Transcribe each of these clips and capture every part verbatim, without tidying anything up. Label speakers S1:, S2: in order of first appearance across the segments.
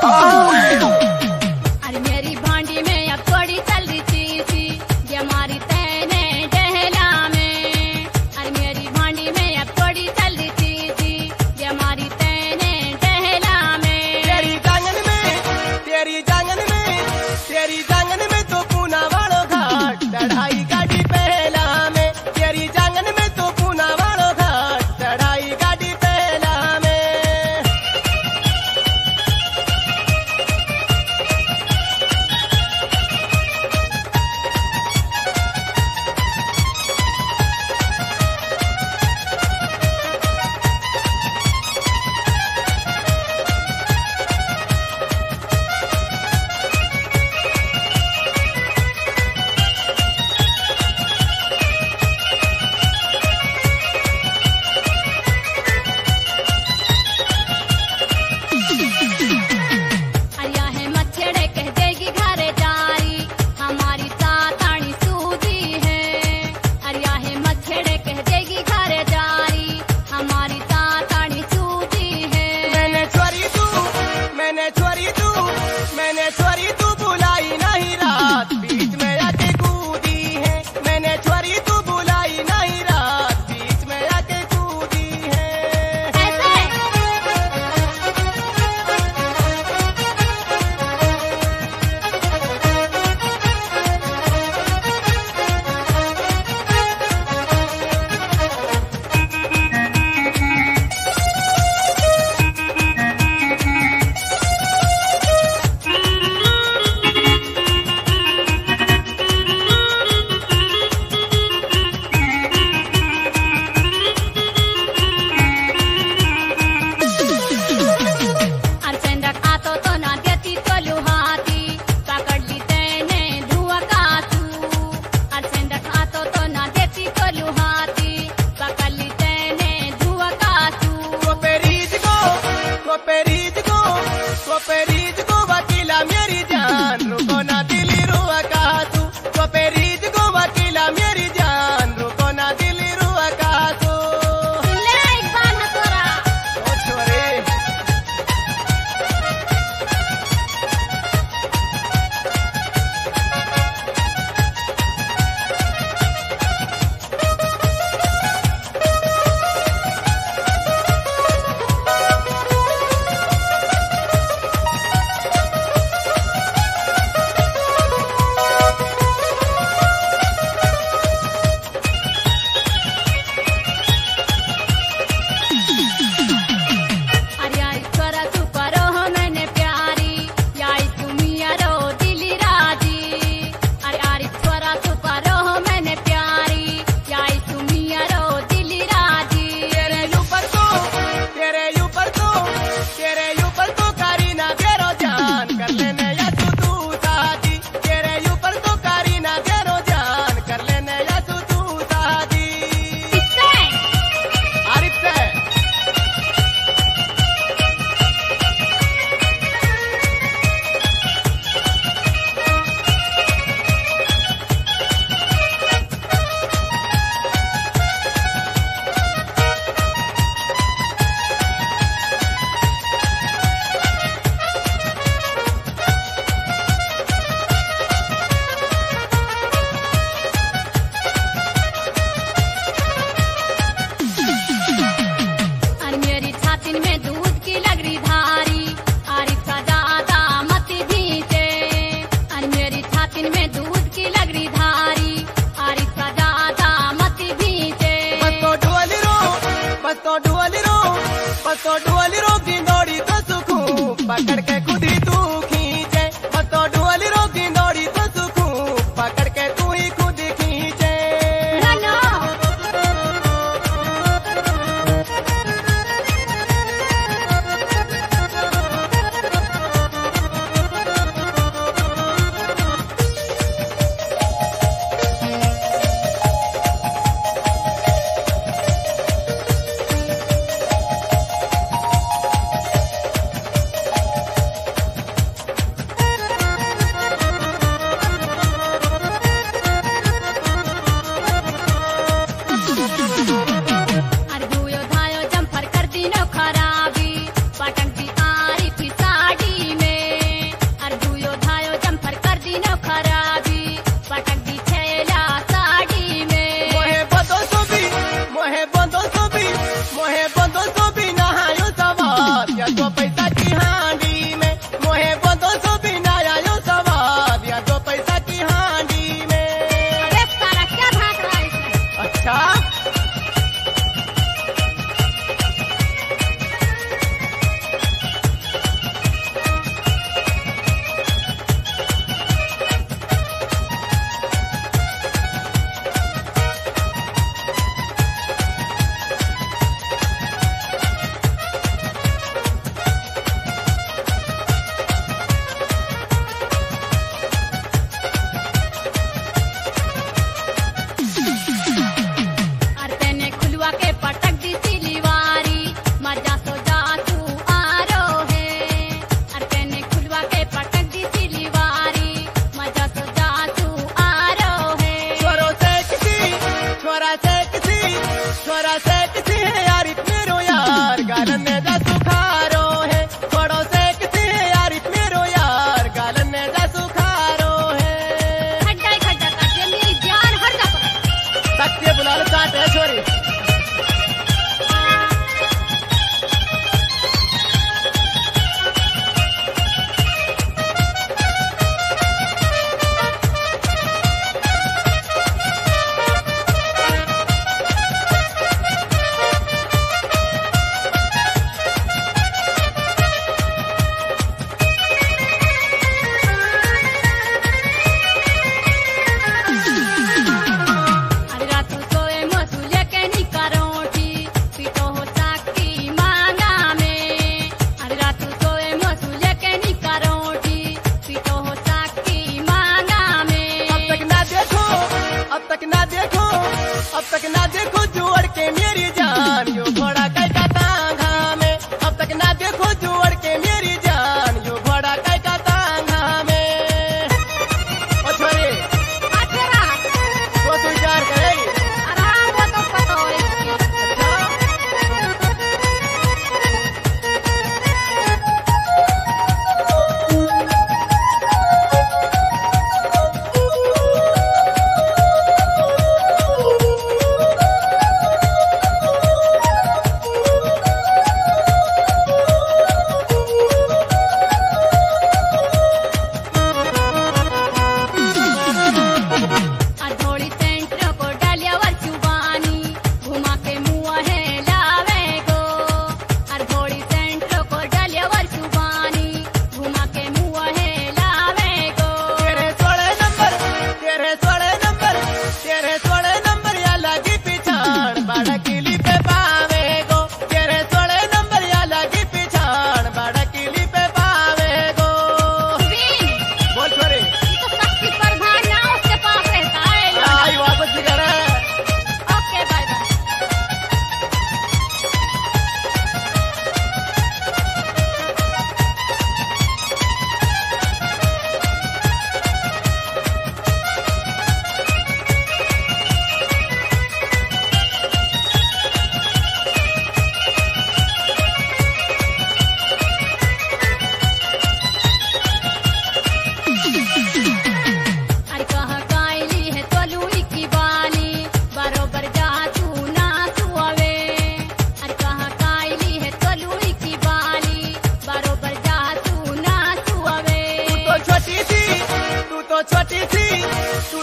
S1: अरे मेरी भांडी में अब थोड़ी चल रही थी ये हमारी तैने डहला में। अरे मेरी भांडी में अब थोड़ी चल रही थी ये हमारी तैने डहला में।
S2: तेरी जांगन में तेरी जांगन में तेरी जांगन में तो पूना वालों घाट चढ़ाई गाड़ी पहला में। तेरी जांगन में तो पूना वालों घाट चढ़ाई गाड़ी पहला में।
S1: अरिया है मच्छड़े कह देगी घरे जारी हमारी तातानी सूदी है। अरिया है मच्छड़े कह देगी घरे जारी हमारी तातानी सूदी है।
S2: मैंने छोरी तू मैंने छोरी तू मैंने छोरी तू बुलाई नहीं रात बीच में आके कूदी है। मैंने छोरी तू बुलाई नहीं रात बीच में आके कूदी है।
S1: ऐसे अर्चंडक आतो तो ना देती तो लुहाती पकड़ली तैने धुआ कातू। अर्चंडक आतो तो ना देती तो लुहाती पकड़ली तैने धुआ कातू।
S2: कोपेरीज को कोपेरीज को कोपेरीज को वकीला मेरी जान रुको ना दिली रुआ का तू। कोपेरीज को वकीला मेरी जान रुको ना दिली रुआ का तू।
S1: ले एक बार न तोरा
S2: ओ छोरे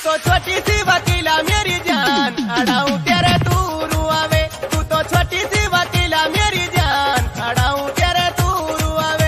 S2: तो छोटी सी वकीला मेरी जान अड़ाऊं तेरे तू रुआवे तू तो छोटी सी वकीला मेरी जान अड़ाऊं तेरे तू रुआवे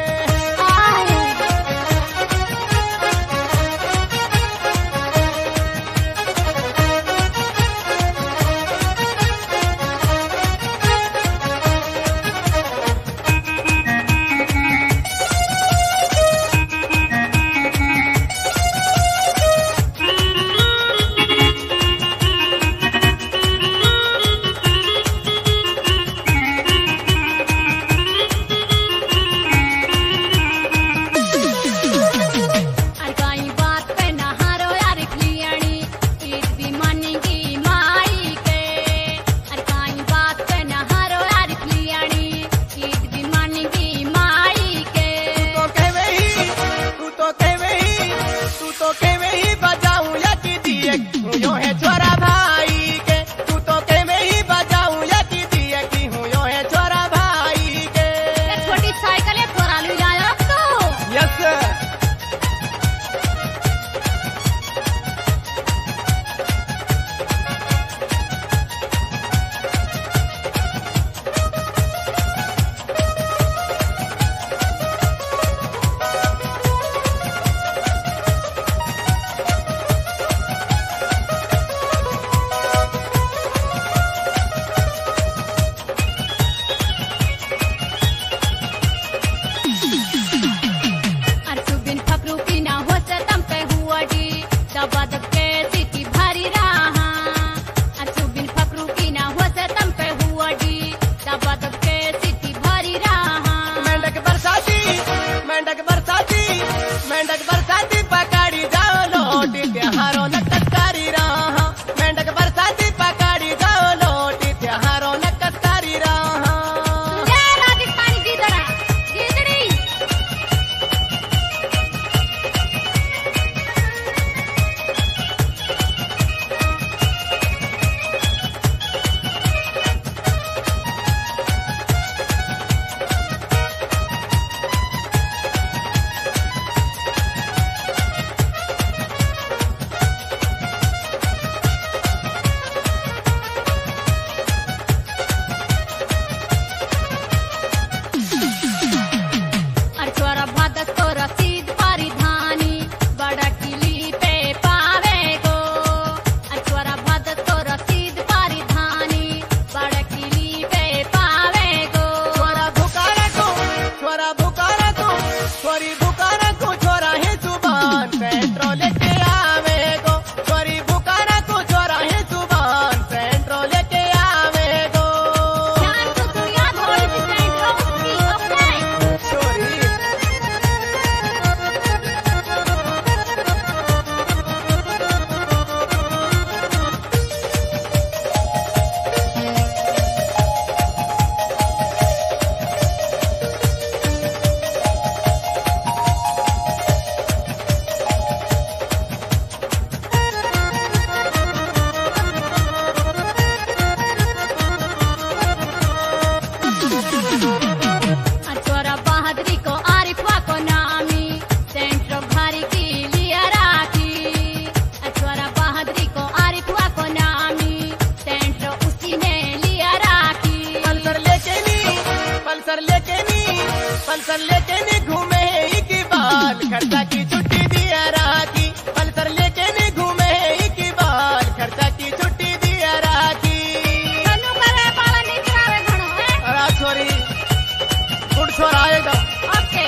S2: पल्सर लेके नी घूमे इकबाल खर्चा की छुट्टी दिया राखी पल्सर लेके नी घूमे इकबाल खर्चा की छुट्टी दिया राखी
S1: तनु करे पाला नहीं करावे घणो है
S2: अरे छोरी गुड छोरा आएगा
S1: ओके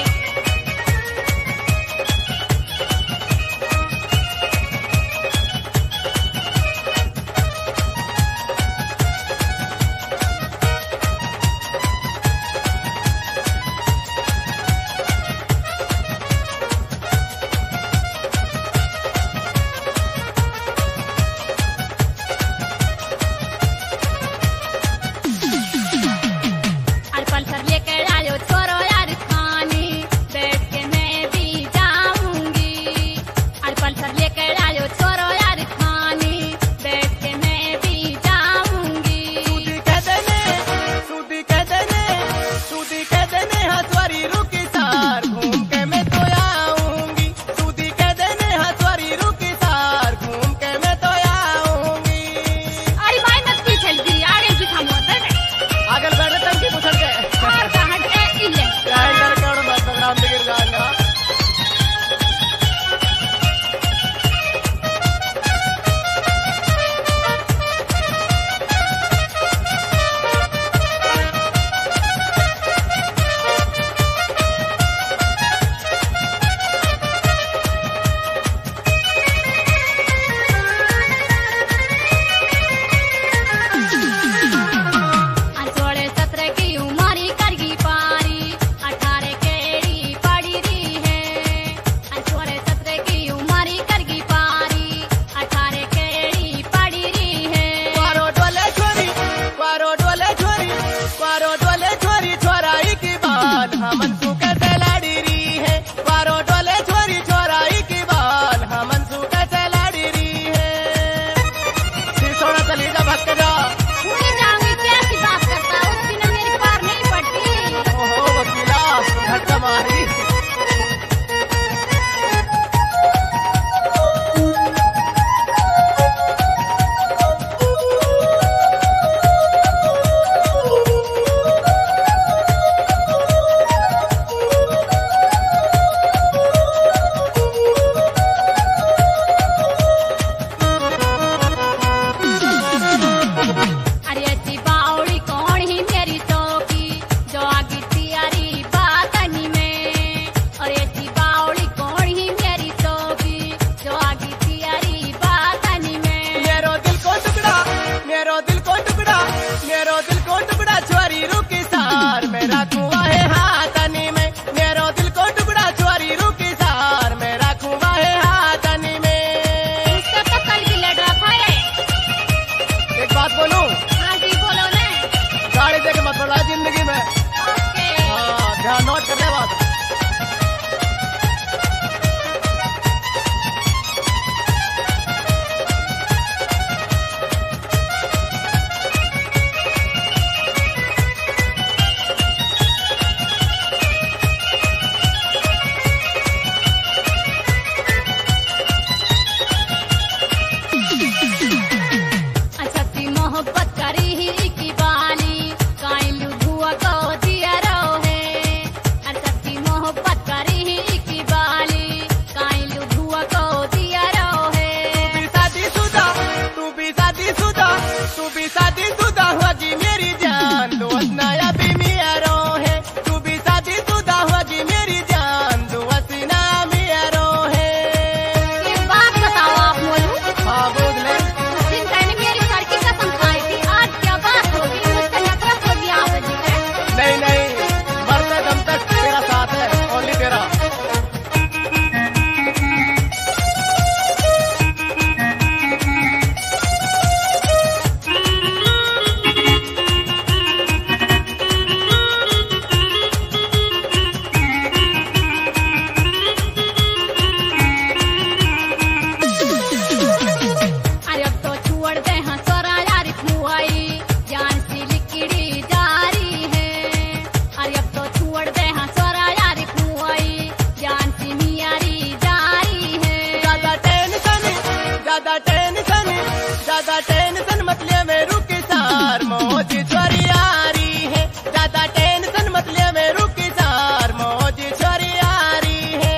S2: ज्यादा टेंशन मतले में रुकी सार मौज छोरी आ रही है, ज्यादा टेंशन मतले में रुकी सार मौज छोरी आ रही है।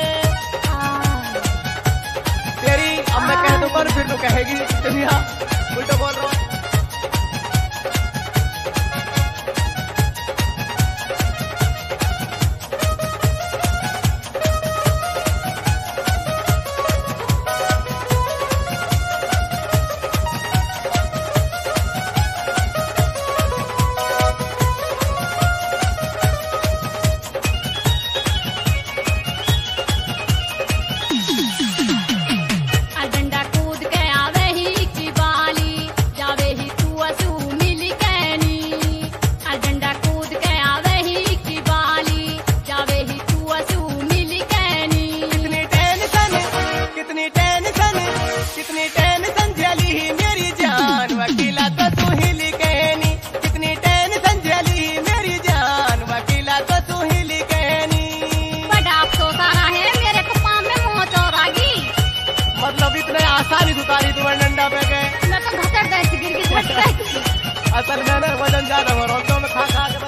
S2: तेरी अब मैं कह दूं पर फिर तू कहेगी दुनिया उल्टा बोल रहा हूँ।
S1: डंडा कूद के आवे ही की बाली, जावे ही तू असू मिली कहनी। डंडा कूद के आवे ही की बाली, जावे ही तू असू मिली कहनी।
S2: कितनी टेंशन कितनी टेंशन कितनी टेंशन झेली ही मेरी जान, वकीला तो तू ही लिखनी। कितनी टेंशन झेली ही मेरी जान, वकीला तो तू ही लिखनी।
S1: बड़ा अफसोस आ रहा है मेरे को पाँव में मोच और आगी।
S2: मतलब इतने आसानी से उतारी तुम्हारे डंडा पे गए।
S1: मैं तो घसट गई थी, गिर गिर घट गई थी।
S2: असल में ना वजन ज्यादा हो रहा हूँ तो मैं खा खा के